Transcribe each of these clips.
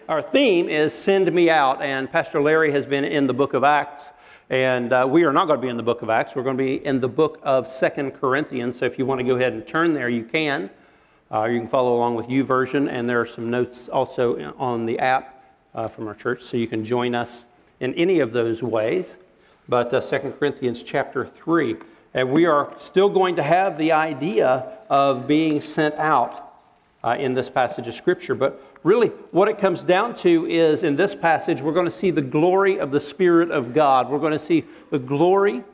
Our theme is Send Me Out, and Pastor Larry has been in the book of Acts, and we are not going to be in the book of Acts. We're going to be in the book of 2 Corinthians, so if you want to go ahead and turn there, you can. You can follow along with YouVersion, and there are some notes also on the app from our church, so you can join us in any of those ways. But 2 Corinthians chapter 3, and we are still going to have the idea of being sent out in this passage of Scripture, but really, what it comes down to is, in this passage, we're going to see the glory of the Spirit of God. We're going to see the glory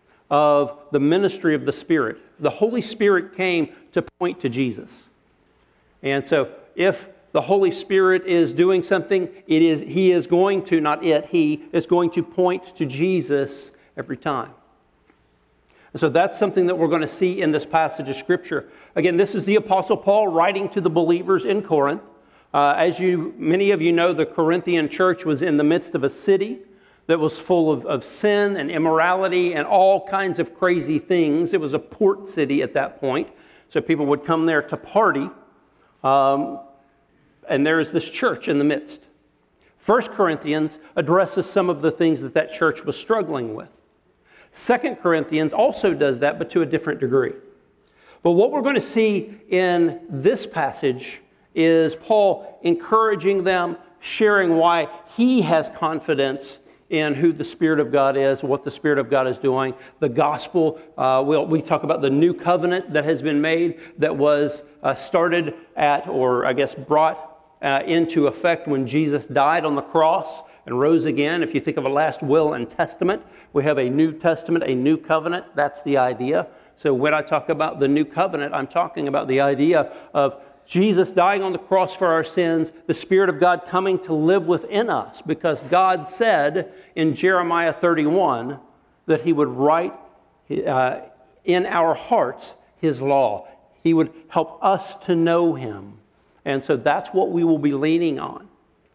of the ministry of the Spirit. The Holy Spirit came to point to Jesus. And so, if the Holy Spirit is doing something, He is going to, not it, He is going to point to Jesus every time. And so that's something that we're going to see in this passage of Scripture. Again, this is the Apostle Paul writing to the believers in Corinth. As many of you know, the Corinthian church was in the midst of a city that was full of sin and immorality and all kinds of crazy things. It was a port city at that point, so people would come there to party. And there is this church in the midst. 1 Corinthians addresses some of the things that church was struggling with. 2 Corinthians also does that, but to a different degree. But what we're going to see in this passage is Paul encouraging them, sharing why he has confidence in who the Spirit of God is, what the Spirit of God is doing. The gospel, we talk about the new covenant that has been made, that was started at, or I guess brought into effect when Jesus died on the cross and rose again. If you think of a last will and testament, we have a New Testament, a new covenant. That's the idea. So when I talk about the new covenant, I'm talking about the idea of Jesus dying on the cross for our sins, the Spirit of God coming to live within us, because God said in Jeremiah 31 that He would write in our hearts His law. He would help us to know Him. And so that's what we will be leaning on.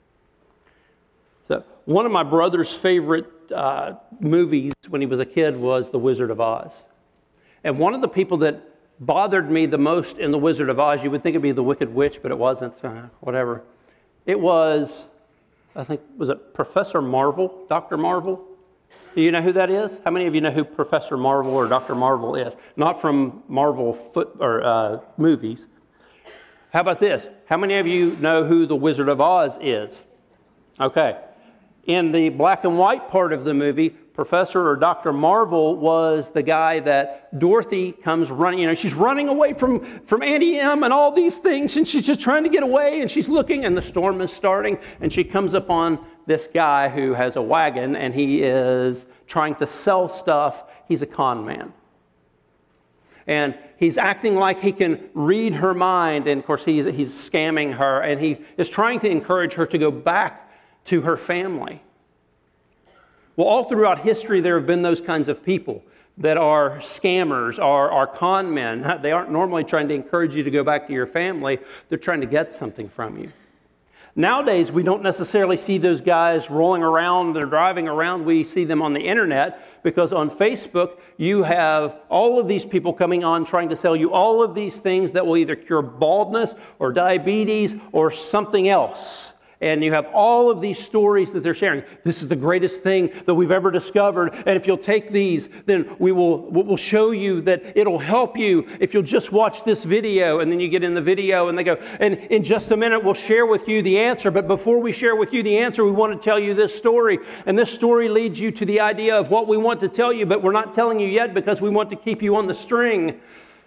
So one of my brother's favorite movies when he was a kid was The Wizard of Oz. And one of the people that bothered me the most in The Wizard of Oz, you would think it'd be the Wicked Witch, but it wasn't, whatever. It was, I think, was it Professor Marvel, Dr. Marvel? Do you know who that is? How many of you know who Professor Marvel or Dr. Marvel is? Not from Marvel movies. How about this? How many of you know who the Wizard of Oz is? Okay. In the black and white part of the movie, Professor or Dr. Marvel was the guy that Dorothy comes running, she's running away from Auntie Em and all these things, and she's just trying to get away, and she's looking, and the storm is starting, and she comes upon this guy who has a wagon, and he is trying to sell stuff. He's a con man. And he's acting like he can read her mind, and of course he's scamming her, and he is trying to encourage her to go back to her family. Well, all throughout history, there have been those kinds of people that are scammers, are con men. They aren't normally trying to encourage you to go back to your family. They're trying to get something from you. Nowadays, we don't necessarily see those guys rolling around, they're driving around. We see them on the internet, because on Facebook, you have all of these people coming on trying to sell you all of these things that will either cure baldness or diabetes or something else. And you have all of these stories that they're sharing. This is the greatest thing that we've ever discovered. And if you'll take these, then we'll show you that it'll help you if you'll just watch this video. And then you get in the video and they go, and in just a minute, we'll share with you the answer. But before we share with you the answer, we want to tell you this story. And this story leads you to the idea of what we want to tell you, but we're not telling you yet because we want to keep you on the string.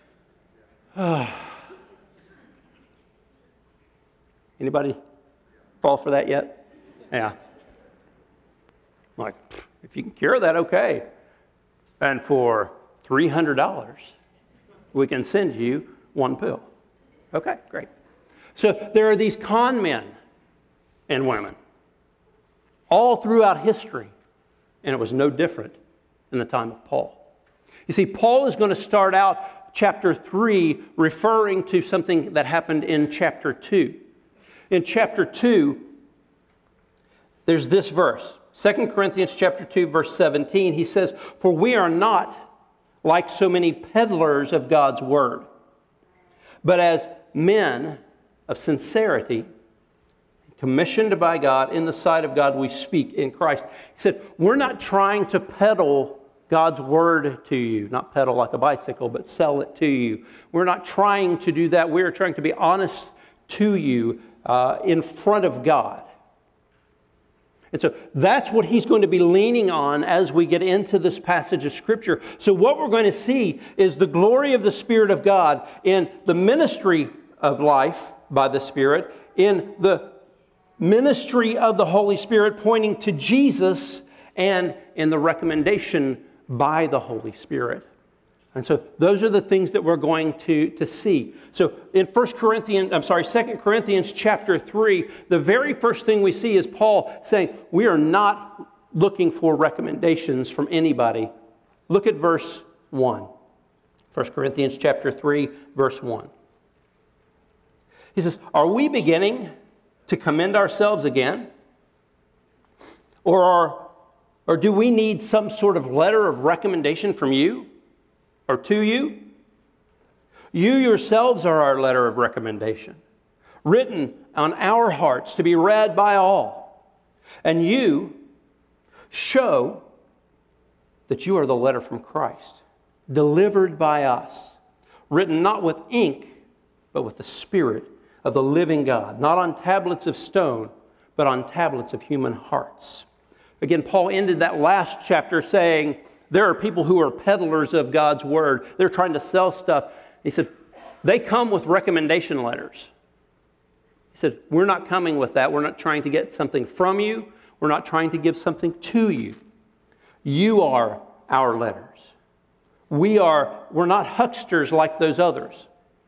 Anybody fall for that yet? Yeah. Like, if you can cure that, okay. And for $300, we can send you one pill. Okay, great. So there are these con men and women all throughout history, and it was no different in the time of Paul. You see, Paul is going to start out chapter 3 referring to something that happened in chapter 2. In chapter 2, there's this verse. 2 Corinthians chapter 2, verse 17, he says, "For we are not like so many peddlers of God's word, but as men of sincerity commissioned by God, in the sight of God, we speak in Christ. He said, we're not trying to peddle God's word to you, not peddle like a bicycle, but sell it to you. We're not trying to do that. We're trying to be honest to you in front of God. And so that's what he's going to be leaning on as we get into this passage of Scripture. So what we're going to see is the glory of the Spirit of God in the ministry of life by the Spirit, in the ministry of the Holy Spirit pointing to Jesus, and in the recommendation by the Holy Spirit. And so those are the things that we're going to see. So in 2 Corinthians chapter 3, the very first thing we see is Paul saying, we are not looking for recommendations from anybody. Look at verse 1. 1 Corinthians chapter 3, verse 1. He says, are we beginning to commend ourselves again? Or do we need some sort of letter of recommendation from you? Or to you? You yourselves are our letter of recommendation, written on our hearts to be read by all. And you show that you are the letter from Christ, delivered by us, written not with ink, but with the Spirit of the living God, not on tablets of stone, but on tablets of human hearts. Again, Paul ended that last chapter saying, there are people who are peddlers of God's word. They're trying to sell stuff. He said, they come with recommendation letters. He said, we're not coming with that. We're not trying to get something from you. We're not trying to give something to you. You are our letters. We're not hucksters like those others.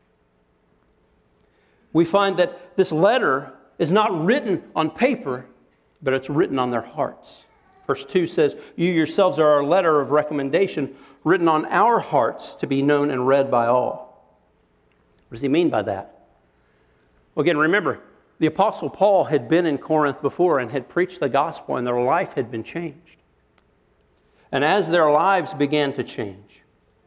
We find that this letter is not written on paper, but it's written on their hearts. Verse 2 says, you yourselves are our letter of recommendation, written on our hearts to be known and read by all. What does he mean by that? Well, again, remember, the Apostle Paul had been in Corinth before and had preached the gospel, and their life had been changed. And as their lives began to change,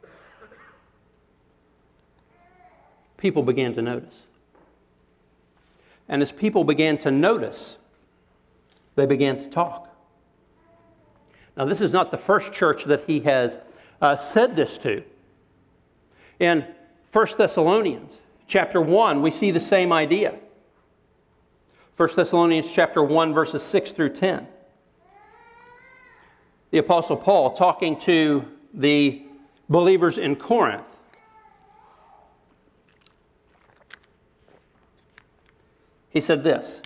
people began to notice. And as people began to notice, they began to talk. Now, this is not the first church that he has said this to. In 1 Thessalonians chapter 1, we see the same idea. 1 Thessalonians chapter 1, verses 6 through 10. The Apostle Paul talking to the believers in Corinth. He said this,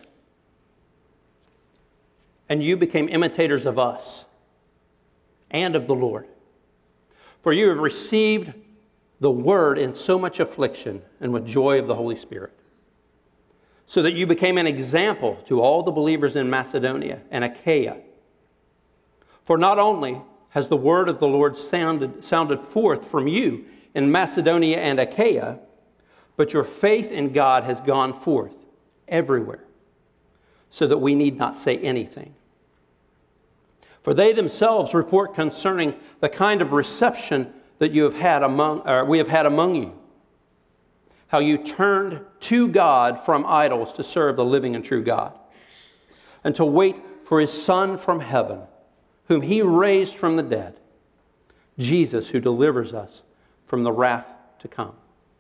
and you became imitators of us and of the Lord. For you have received the word in so much affliction and with joy of the Holy Spirit, so that you became an example to all the believers in Macedonia and Achaia. For not only has the word of the Lord sounded forth from you in Macedonia and Achaia, but your faith in God has gone forth everywhere, so that we need not say anything. For they themselves report concerning the kind of reception that we have had among you, how you turned to God from idols to serve the living and true God, and to wait for His Son from heaven, whom He raised from the dead, Jesus, who delivers us from the wrath to come.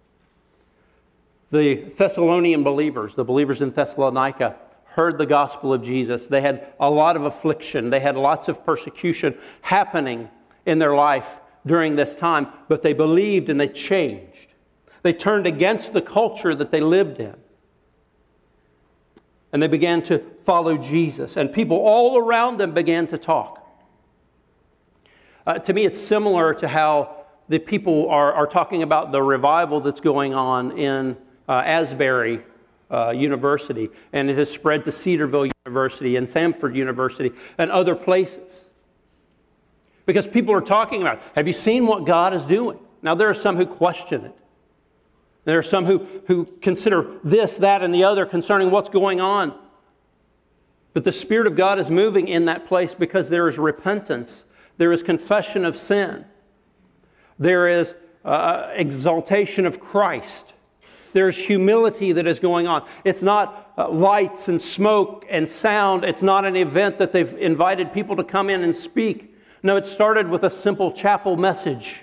The Thessalonian believers, the believers in Thessalonica, heard the gospel of Jesus. They had a lot of affliction. They had lots of persecution happening in their life during this time, but they believed and they changed. They turned against the culture that they lived in. And they began to follow Jesus. And people all around them began to talk. To me, it's similar to how the people are talking about the revival that's going on in Asbury University, and it has spread to Cedarville University and Samford University and other places. Because people are talking about, have you seen what God is doing? Now, there are some who question it. There are some who consider this, that, and the other concerning what's going on. But the Spirit of God is moving in that place because there is repentance. There is confession of sin. There is exaltation of Christ. There's humility that is going on. It's not lights and smoke and sound. It's not an event that they've invited people to come in and speak. No, it started with a simple chapel message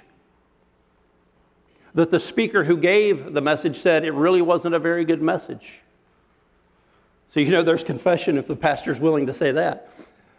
that the speaker who gave the message said it really wasn't a very good message. So there's confession if the pastor's willing to say that.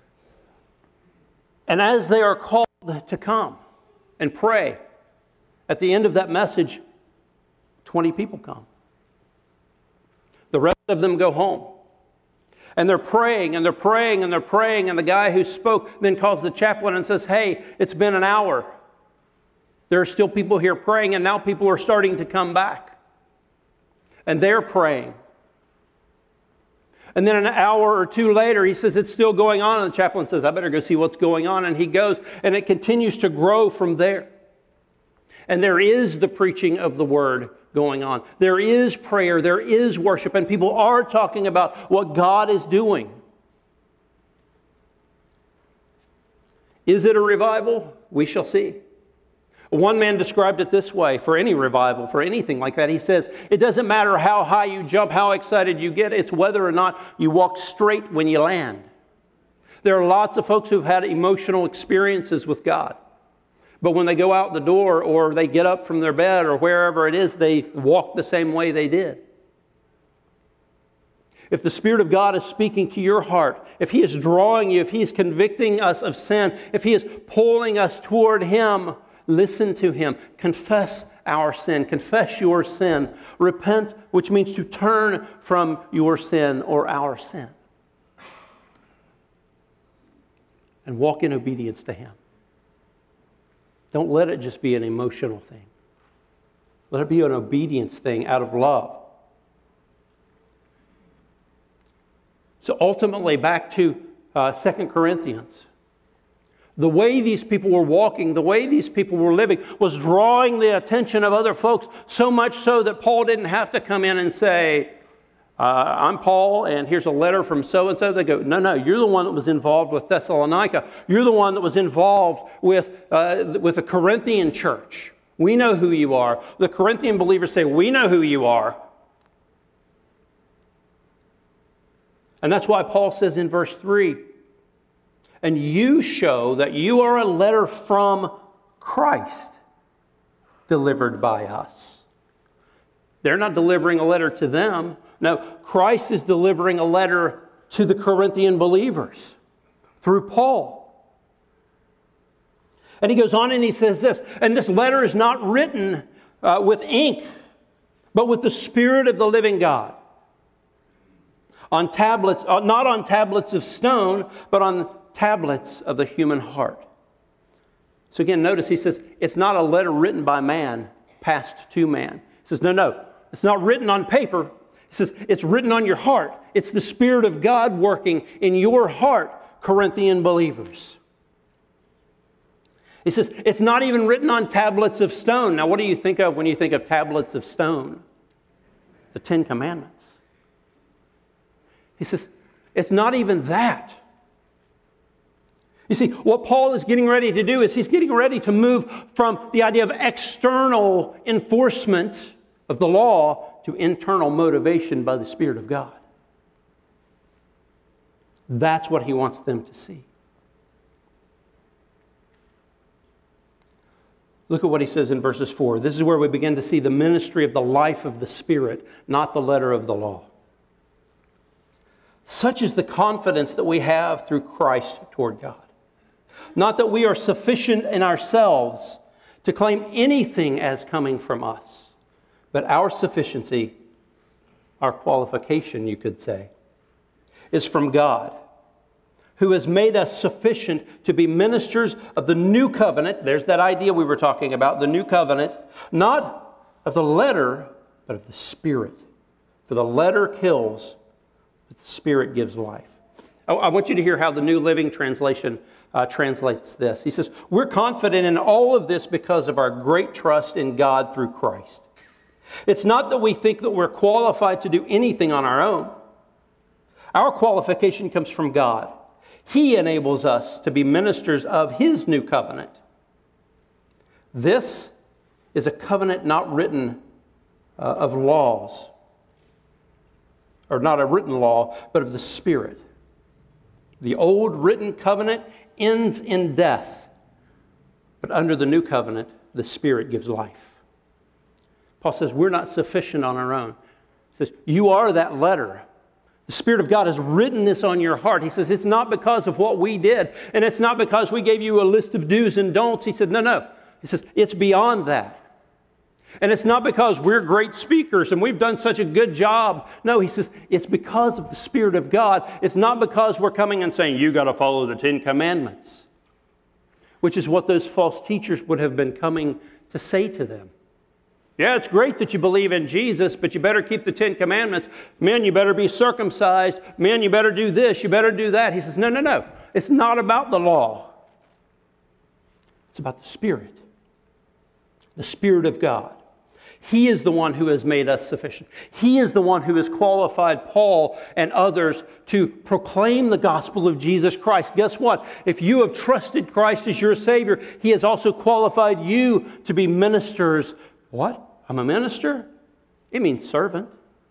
And as they are called to come and pray, at the end of that message, 20 people come. The rest of them go home. And they're praying, and they're praying, and they're praying, and the guy who spoke then calls the chaplain and says, "Hey, it's been an hour. There are still people here praying, and now people are starting to come back." And they're praying. And then an hour or two later, he says, "It's still going on." And the chaplain says, "I better go see what's going on." And he goes, and it continues to grow from there. And there is the preaching of the word going on. There is prayer, there is worship, and people are talking about what God is doing. Is it a revival? We shall see. One man described it this way for any revival, for anything like that. He says, it doesn't matter how high you jump, how excited you get, it's whether or not you walk straight when you land. There are lots of folks who've had emotional experiences with God. But when they go out the door or they get up from their bed or wherever it is, they walk the same way they did. If the Spirit of God is speaking to your heart, if He is drawing you, if He is convicting us of sin, if He is pulling us toward Him, listen to Him. Confess our sin. Confess your sin. Repent, which means to turn from your sin or our sin. And walk in obedience to Him. Don't let it just be an emotional thing. Let it be an obedience thing out of love. So ultimately, back to 2 Corinthians. The way these people were walking, the way these people were living was drawing the attention of other folks, so much so that Paul didn't have to come in and say, I'm Paul, and here's a letter from so-and-so. They go, no, you're the one that was involved with Thessalonica. You're the one that was involved with the Corinthian church. We know who you are. The Corinthian believers say, we know who you are. And that's why Paul says in verse 3, and you show that you are a letter from Christ delivered by us. They're not delivering a letter to them. No, Christ is delivering a letter to the Corinthian believers through Paul. And he goes on and he says this, and this letter is not written with ink, but with the Spirit of the living God. On tablets, not on tablets of stone, but on tablets of the human heart. So again, notice he says, it's not a letter written by man, passed to man. He says, no, it's not written on paper. He says, it's written on your heart. It's the Spirit of God working in your heart, Corinthian believers. He says, it's not even written on tablets of stone. Now, what do you think of when you think of tablets of stone? The Ten Commandments. He says, it's not even that. You see, what Paul is getting ready to do is he's getting ready to move from the idea of external enforcement of the law to internal motivation by the Spirit of God. That's what he wants them to see. Look at what he says in verses 4. This is where we begin to see the ministry of the life of the Spirit, not the letter of the law. Such is the confidence that we have through Christ toward God. Not that we are sufficient in ourselves to claim anything as coming from us, but our sufficiency, our qualification, you could say, is from God, who has made us sufficient to be ministers of the new covenant. There's that idea we were talking about, the new covenant, not of the letter, but of the Spirit. For the letter kills, but the Spirit gives life. I want you to hear how the New Living Translation translates this. He says, we're confident in all of this because of our great trust in God through Christ. It's not that we think that we're qualified to do anything on our own. Our qualification comes from God. He enables us to be ministers of His new covenant. This is a covenant not written of laws. or not a written law, but of the Spirit. The old written covenant ends in death, but under the new covenant, the Spirit gives life. Paul says we're not sufficient on our own. He says, you are that letter. The Spirit of God has written this on your heart. He says, it's not because of what we did, and it's not because we gave you a list of do's and don'ts. He said, no. He says, it's beyond that. And it's not because we're great speakers and we've done such a good job. No, he says, it's because of the Spirit of God. It's not because we're coming and saying, you got to follow the 10 Commandments, which is what those false teachers would have been coming to say to them. Yeah, it's great that you believe in Jesus, but you better keep the 10 Commandments. Men, you better be circumcised. Men, you better do this, you better do that. He says, no. It's not about the law. It's about the Spirit of God. He is the one who has made us sufficient. He is the one who has qualified Paul and others to proclaim the gospel of Jesus Christ. Guess what? If you have trusted Christ as your Savior, He has also qualified you to be ministers. What? I'm a minister? It means servant.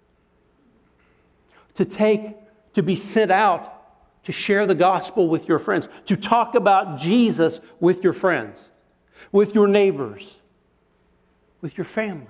To be sent out to share the gospel with your friends, to talk about Jesus with your friends, with your neighbors, with your family.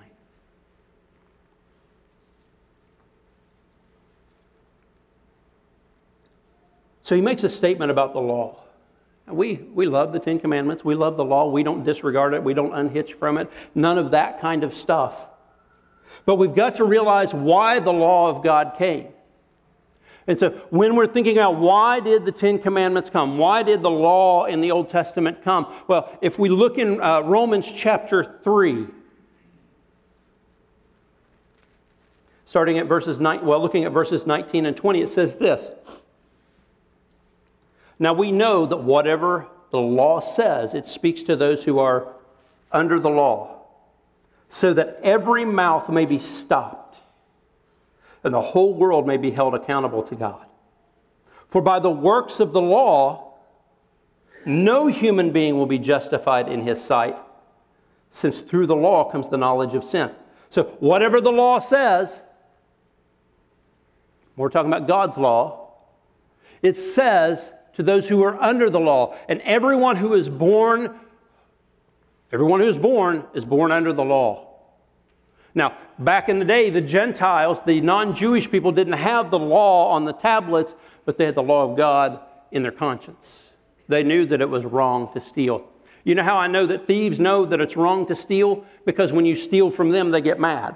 So he makes a statement about the law. We love the 10 Commandments. We love the law. We don't disregard it. We don't unhitch from it. None of that kind of stuff. But we've got to realize why the law of God came. And so when we're thinking about why did the 10 Commandments come? Why did the law in the Old Testament come? Well, if we look in Romans chapter 3, starting at looking at verses 19 and 20, it says this. Now we know that whatever the law says, it speaks to those who are under the law, so that every mouth may be stopped, and the whole world may be held accountable to God. For by the works of the law, no human being will be justified in his sight, since through the law comes the knowledge of sin. So whatever the law says, we're talking about God's law, it says to those who are under the law. And everyone who is born is born under the law. Now, back in the day, the Gentiles, the non-Jewish people, didn't have the law on the tablets, but they had the law of God in their conscience. They knew that it was wrong to steal. You know how I know that thieves know that it's wrong to steal? Because when you steal from them, they get mad.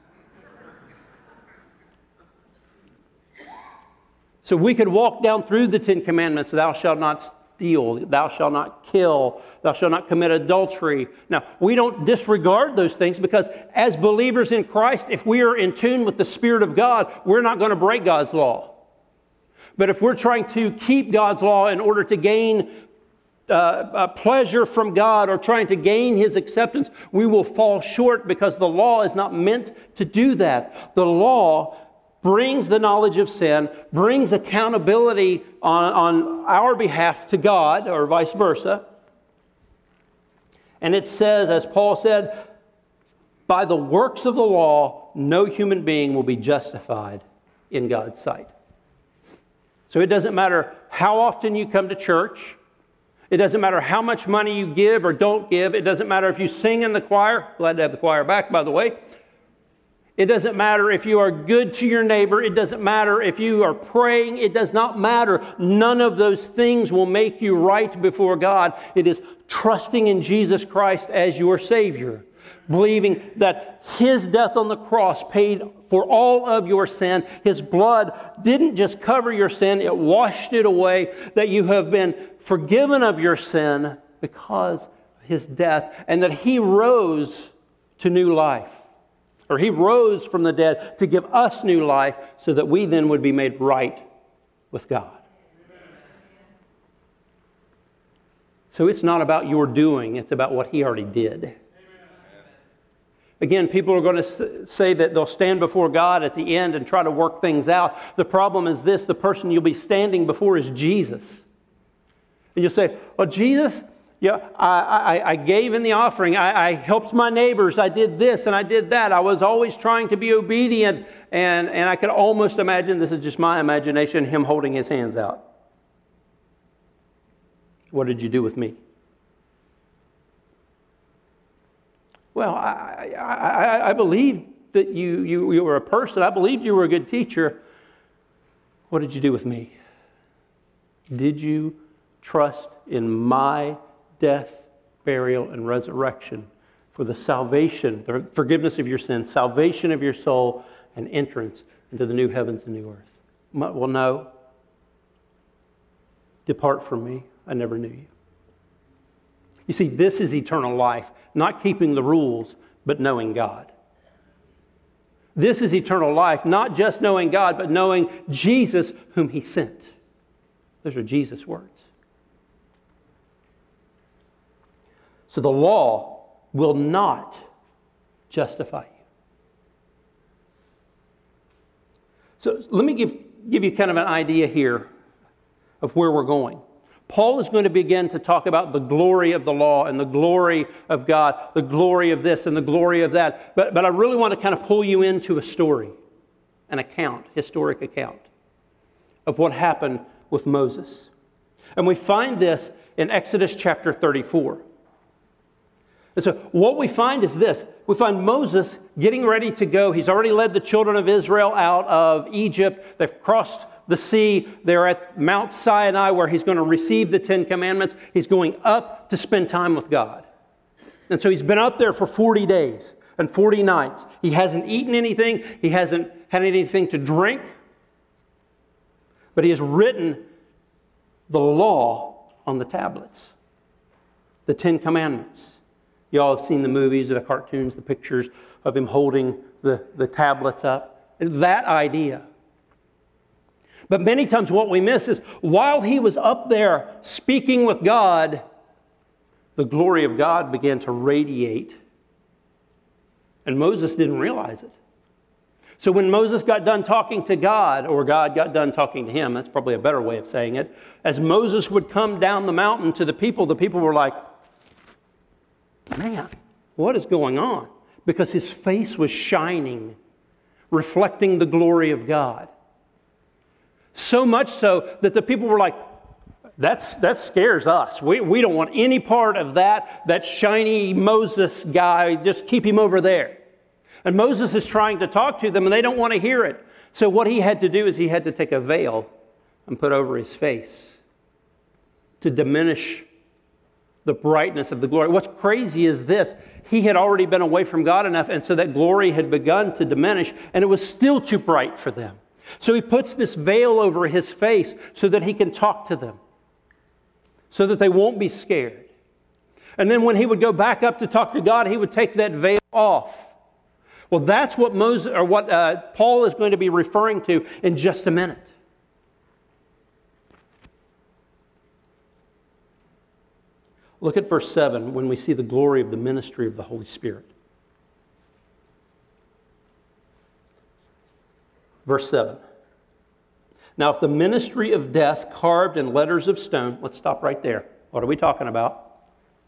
So we could walk down through the 10 Commandments, thou shalt not steal, thou shalt not kill, thou shalt not commit adultery. Now, we don't disregard those things because as believers in Christ, if we are in tune with the Spirit of God, we're not going to break God's law. But if we're trying to keep God's law in order to gain pleasure from God or trying to gain His acceptance, we will fall short because the law is not meant to do that. The law brings the knowledge of sin, brings accountability on our behalf to God, or vice versa. And it says, as Paul said, by the works of the law, no human being will be justified in God's sight. So it doesn't matter how often you come to church. It doesn't matter how much money you give or don't give. It doesn't matter if you sing in the choir. Glad to have the choir back, by the way. It doesn't matter if you are good to your neighbor. It doesn't matter if you are praying. It does not matter. None of those things will make you right before God. It is trusting in Jesus Christ as your Savior, believing that His death on the cross paid for all of your sin. His blood didn't just cover your sin, it washed it away, that you have been forgiven of your sin because of His death, and that He rose to new life. Or He rose from the dead to give us new life so that we then would be made right with God. So it's not about your doing, it's about what He already did. Again, people are going to say that they'll stand before God at the end and try to work things out. The problem is this: the person you'll be standing before is Jesus. And you'll say, well, Jesus, I gave in the offering. I helped my neighbors. I did this and I did that. I was always trying to be obedient. And I could almost imagine, this is just my imagination, him holding his hands out. What did you do with me? Well, I believed that you were a person. I believed you were a good teacher. What did you do with me? Did you trust in my death, burial, and resurrection for the salvation, the forgiveness of your sins, salvation of your soul, and entrance into the new heavens and new earth? Well, no. Depart from me. I never knew you. You see, this is eternal life, not keeping the rules, but knowing God. This is eternal life, not just knowing God, but knowing Jesus whom He sent. Those are Jesus' words. So the law will not justify you. So let me give you kind of an idea here of where we're going. Paul is going to begin to talk about the glory of the law and the glory of God, the glory of this and the glory of that. But I really want to kind of pull you into a story, an account, historic account of what happened with Moses. And we find this in Exodus chapter 34. And so what we find is this. We find Moses getting ready to go. He's already led the children of Israel out of Egypt. They've crossed the sea. They're at Mount Sinai where he's going to receive the 10 Commandments. He's going up to spend time with God. And so he's been up there for 40 days and 40 nights. He hasn't eaten anything. He hasn't had anything to drink. But he has written the law on the tablets, the 10 Commandments. You all have seen the movies, the cartoons, the pictures of him holding the tablets up. That idea. But many times what we miss is while he was up there speaking with God, the glory of God began to radiate. And Moses didn't realize it. So when Moses got done talking to God, or God got done talking to him, that's probably a better way of saying it, as Moses would come down the mountain to the people were like, man, what is going on? Because his face was shining, reflecting the glory of God. So much so that the people were like, that scares us. We don't want any part of that shiny Moses guy. Just keep him over there. And Moses is trying to talk to them and they don't want to hear it. So what he had to do is he had to take a veil and put over his face to diminish the brightness of the glory. What's crazy is this. He had already been away from God enough, and so that glory had begun to diminish, and it was still too bright for them. So he puts this veil over his face so that he can talk to them, so that they won't be scared. And then when he would go back up to talk to God, he would take that veil off. Well, that's what Paul is going to be referring to in just a minute. Look at verse 7 when we see the glory of the ministry of the Holy Spirit. Verse 7. Now, if the ministry of death carved in letters of stone, let's stop right there. What are we talking about?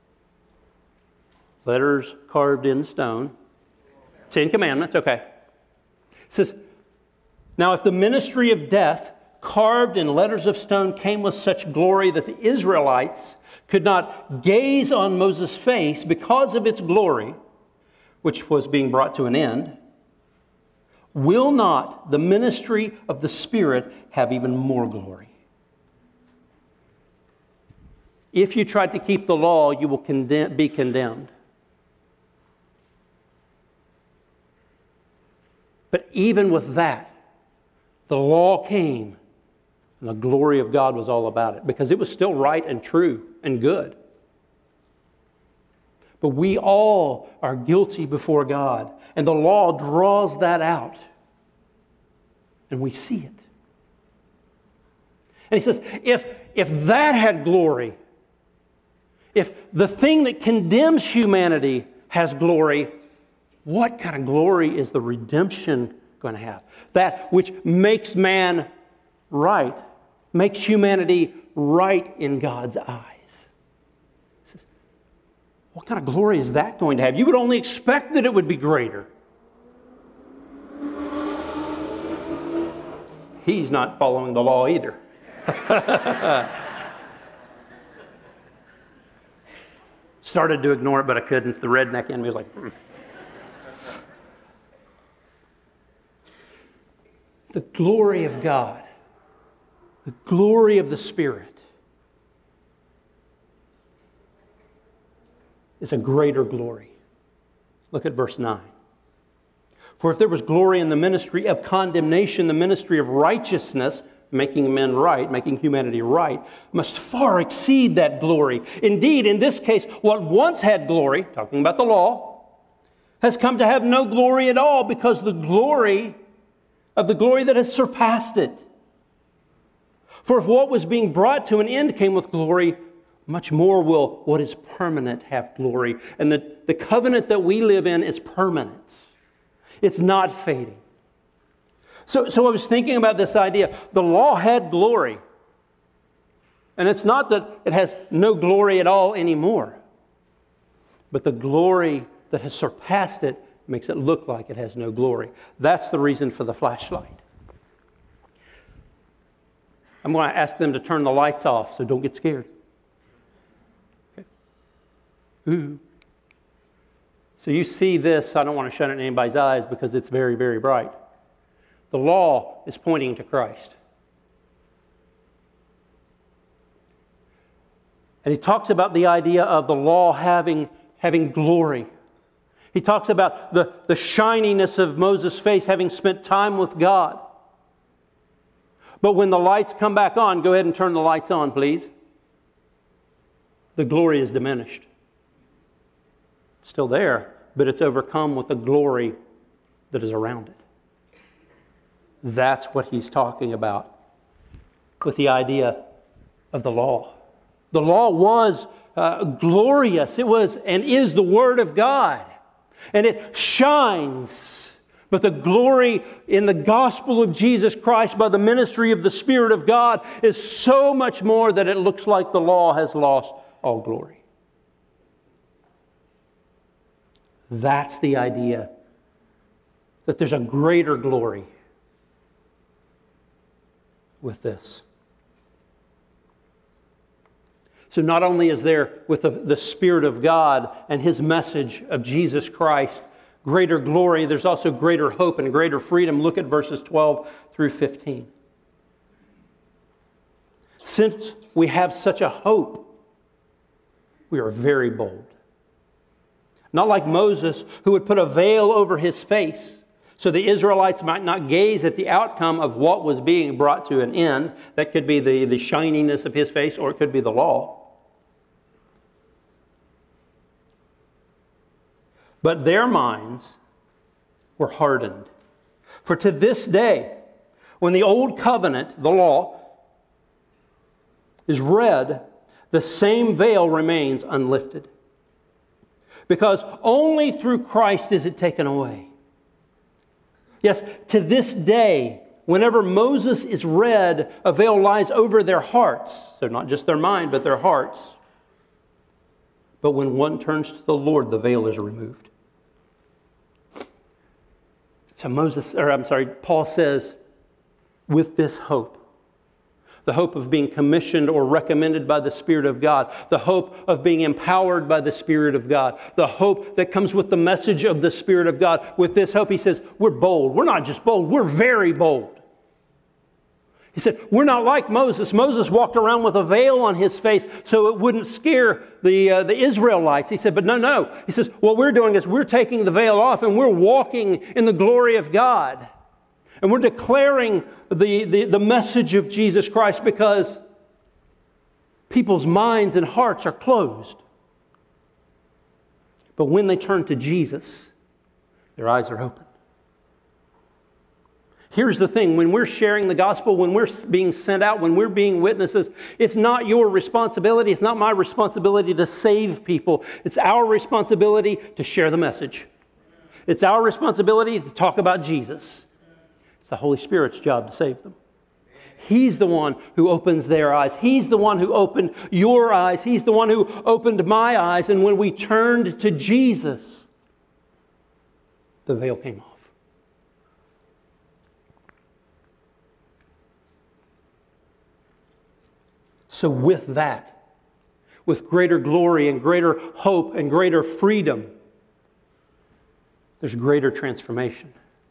Letters carved in stone. 10 Commandments, okay. It says, now if the ministry of death carved in letters of stone came with such glory that the Israelites could not gaze on Moses' face because of its glory, which was being brought to an end, will not the ministry of the Spirit have even more glory? If you tried to keep the law, you will be condemned. But even with that, the law came, and the glory of God was all about it, because it was still right and true and good. But we all are guilty before God, and the law draws that out, and we see it. And he says, if that had glory, if the thing that condemns humanity has glory, what kind of glory is the redemption going to have? That which makes man right, makes humanity right in God's eyes. He says, What kind of glory is that going to have? You would only expect that it would be greater. He's not following the law either. Started to ignore it, but I couldn't. The redneck in me was like, The glory of God, the glory of the Spirit, is a greater glory. Look at verse 9. For if there was glory in the ministry of condemnation, the ministry of righteousness, making men right, making humanity right, must far exceed that glory. Indeed, in this case, what once had glory, talking about the law, has come to have no glory at all, because the glory that has surpassed it. For if what was being brought to an end came with glory, much more will what is permanent have glory. And the covenant that we live in is permanent. It's not fading. So I was thinking about this idea. The law had glory. And it's not that it has no glory at all anymore. But the glory that has surpassed it makes it look like it has no glory. That's the reason for the flashlight. I'm going to ask them to turn the lights off, so don't get scared. Okay. Ooh. So you see this, I don't want to shut it in anybody's eyes because it's very, very bright. The law is pointing to Christ. And he talks about the idea of the law having glory. He talks about the shininess of Moses' face having spent time with God. But when the lights come back on, go ahead and turn the lights on, please. The glory is diminished. It's still there, but it's overcome with the glory that is around it. That's what he's talking about with the idea of the law. The law was glorious. It was and is the Word of God. And it shines. But the glory in the gospel of Jesus Christ by the ministry of the Spirit of God is so much more that it looks like the law has lost all glory. That's the idea, that there's a greater glory with this. So not only is there with the Spirit of God and His message of Jesus Christ greater glory, there's also greater hope and greater freedom. Look at verses 12 through 15. Since we have such a hope, we are very bold. Not like Moses, who would put a veil over his face so the Israelites might not gaze at the outcome of what was being brought to an end. That could be the shininess of his face, or it could be the law. But their minds were hardened. For to this day, when the old covenant, the law, is read, the same veil remains unlifted. Because only through Christ is it taken away. Yes, to this day, whenever Moses is read, a veil lies over their hearts. So not just their mind, but their hearts. But when one turns to the Lord, the veil is removed. So Paul says, with this hope, the hope of being commissioned or recommended by the Spirit of God, the hope of being empowered by the Spirit of God, the hope that comes with the message of the Spirit of God. With this hope, he says, we're bold. We're not just bold, we're very bold. He said, we're not like Moses. Moses walked around with a veil on his face so it wouldn't scare the Israelites. He said, but no. He says, what we're doing is we're taking the veil off and we're walking in the glory of God. And we're declaring the message of Jesus Christ because people's minds and hearts are closed. But when they turn to Jesus, their eyes are open. Here's the thing, when we're sharing the gospel, when we're being sent out, when we're being witnesses, it's not your responsibility, it's not my responsibility to save people. It's our responsibility to share the message. It's our responsibility to talk about Jesus. It's the Holy Spirit's job to save them. He's the one who opens their eyes. He's the one who opened your eyes. He's the one who opened my eyes. And when we turned to Jesus, the veil came off. So with that, with greater glory and greater hope and greater freedom, there's greater transformation.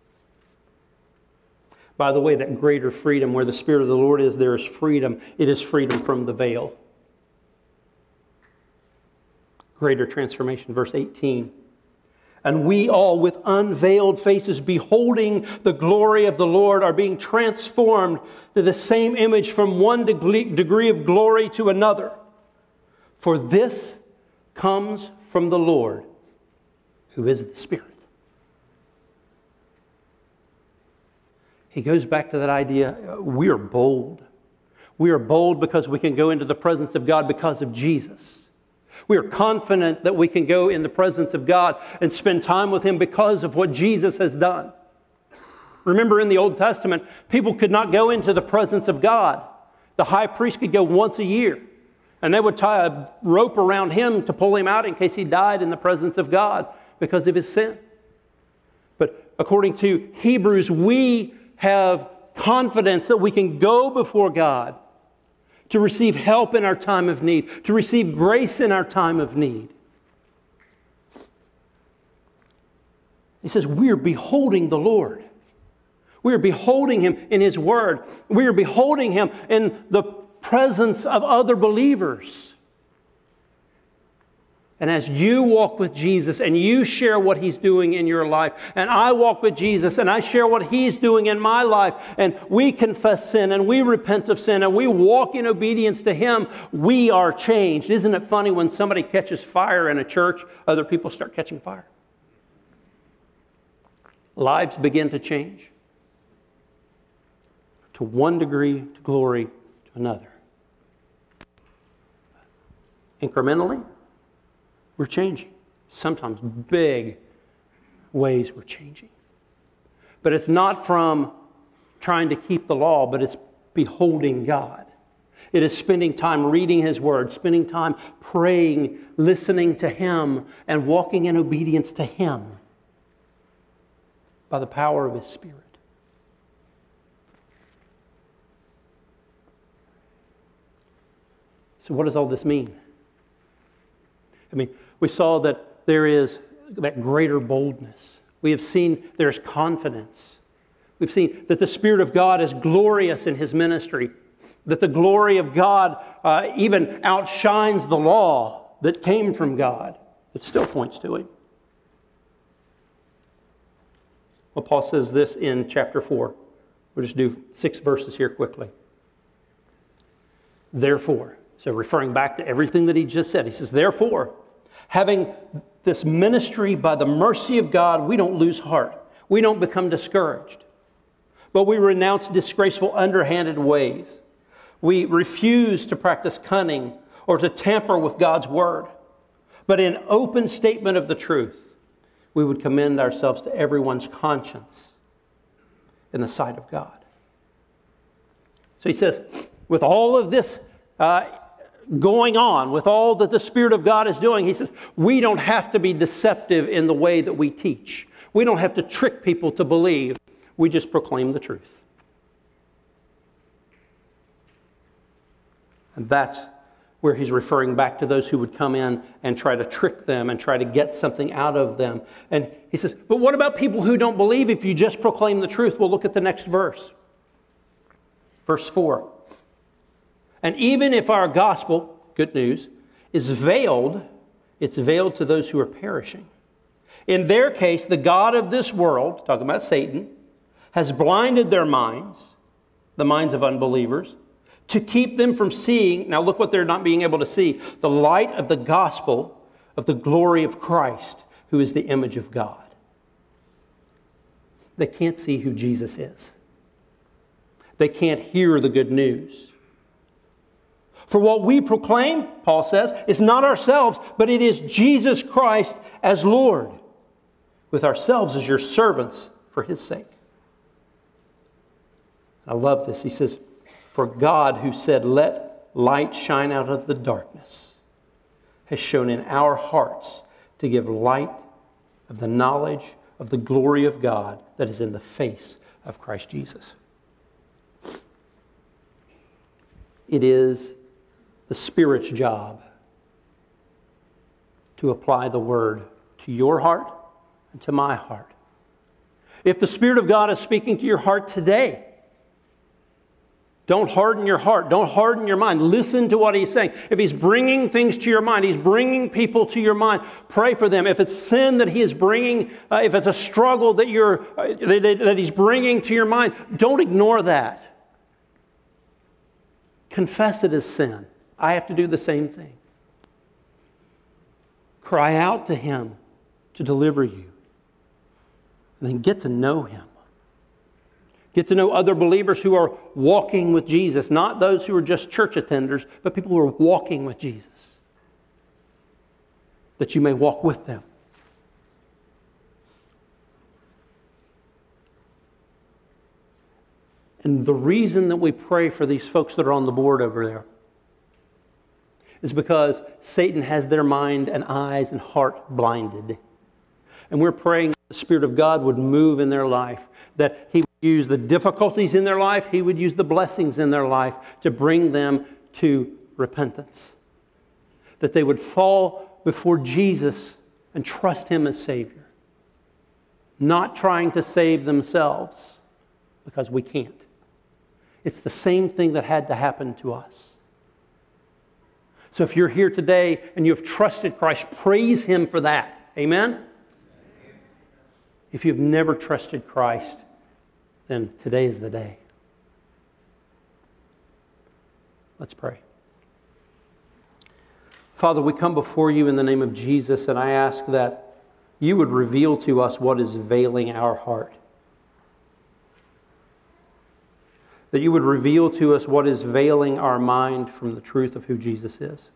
By the way, that greater freedom, where the Spirit of the Lord is, there is freedom. It is freedom from the veil. Greater transformation, verse 18. And we all, with unveiled faces, beholding the glory of the Lord, are being transformed to the same image from one degree of glory to another. For this comes from the Lord, who is the Spirit. He goes back to that idea, we are bold. We are bold because we can go into the presence of God because of Jesus. We are confident that we can go in the presence of God and spend time with Him because of what Jesus has done. Remember, in the Old Testament, people could not go into the presence of God. The high priest could go once a year, and they would tie a rope around him to pull him out in case he died in the presence of God because of his sin. But according to Hebrews, we have confidence that we can go before God to receive help in our time of need, to receive grace in our time of need. He says, we are beholding the Lord. We are beholding Him in His Word. We are beholding Him in the presence of other believers. And as you walk with Jesus and you share what He's doing in your life, and I walk with Jesus and I share what He's doing in my life, and we confess sin and we repent of sin and we walk in obedience to Him, we are changed. Isn't it funny when somebody catches fire in a church, other people start catching fire? Lives begin to change. To one degree to glory to another. Incrementally, we're changing. Sometimes big ways we're changing. But it's not from trying to keep the law, but it's beholding God. It is spending time reading His Word, spending time praying, listening to Him, and walking in obedience to Him by the power of His Spirit. So what does all this mean? I mean, we saw that there is that greater boldness. We have seen there's confidence. We've seen that the Spirit of God is glorious in His ministry. That the glory of God even outshines the law that came from God. It still points to Him. Well, Paul says this in chapter 4. We'll just do 6 verses here quickly. Therefore, so referring back to everything that he just said, he says, therefore, having this ministry by the mercy of God, we don't lose heart. We don't become discouraged. But we renounce disgraceful, underhanded ways. We refuse to practice cunning or to tamper with God's word. But in open statement of the truth, we would commend ourselves to everyone's conscience in the sight of God. So he says, with all of this going on, with all that the Spirit of God is doing, he says, we don't have to be deceptive in the way that we teach. We don't have to trick people to believe. We just proclaim the truth. And that's where he's referring back to those who would come in and try to trick them and try to get something out of them. And he says, but what about people who don't believe if you just proclaim the truth? Well, look at the next verse. Verse 4. And even if our gospel, good news, is veiled, it's veiled to those who are perishing. In their case, the God of this world, talking about Satan, has blinded their minds, the minds of unbelievers, to keep them from seeing, now look what they're not being able to see, the light of the gospel of the glory of Christ, who is the image of God. They can't see who Jesus is. They can't hear the good news. For what we proclaim, Paul says, is not ourselves, but it is Jesus Christ as Lord, with ourselves as your servants for His sake. I love this. He says, For God, who said, "Let light shine out of the darkness," has shown in our hearts to give light of the knowledge of the glory of God that is in the face of Christ Jesus. It is the Spirit's job to apply the Word to your heart and to my heart. If the Spirit of God is speaking to your heart today, don't harden your heart. Don't harden your mind. Listen to what He's saying. If He's bringing things to your mind, He's bringing people to your mind, pray for them. If it's sin that He is bringing, if it's a struggle that that He's bringing to your mind, don't ignore that. Confess it as sin. I have to do the same thing. Cry out to Him to deliver you. And then get to know Him. Get to know other believers who are walking with Jesus, not those who are just church attenders, but people who are walking with Jesus, that you may walk with them. And the reason that we pray for these folks that are on the board over there is because Satan has their mind and eyes and heart blinded. And we're praying that the Spirit of God would move in their life, that He would use the difficulties in their life, He would use the blessings in their life to bring them to repentance. That they would fall before Jesus and trust Him as Savior. Not trying to save themselves, because we can't. It's the same thing that had to happen to us. So if you're here today and you've trusted Christ, praise Him for that. Amen? If you've never trusted Christ, then today is the day. Let's pray. Father, we come before You in the name of Jesus, and I ask that You would reveal to us what is veiling our heart. That You would reveal to us what is veiling our mind from the truth of who Jesus is.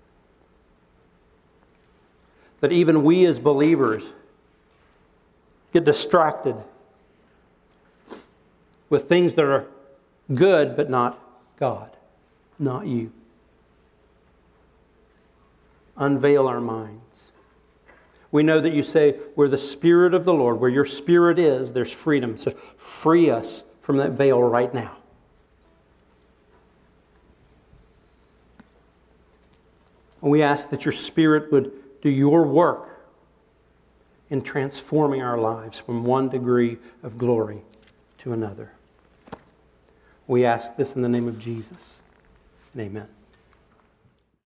That even we as believers get distracted with things that are good but not God, not You. Unveil our minds. We know that You say, where the Spirit of the Lord, where Your Spirit is, there's freedom. So free us from that veil right now. And we ask that Your Spirit would do Your work in transforming our lives from one degree of glory to another. We ask this in the name of Jesus. And amen.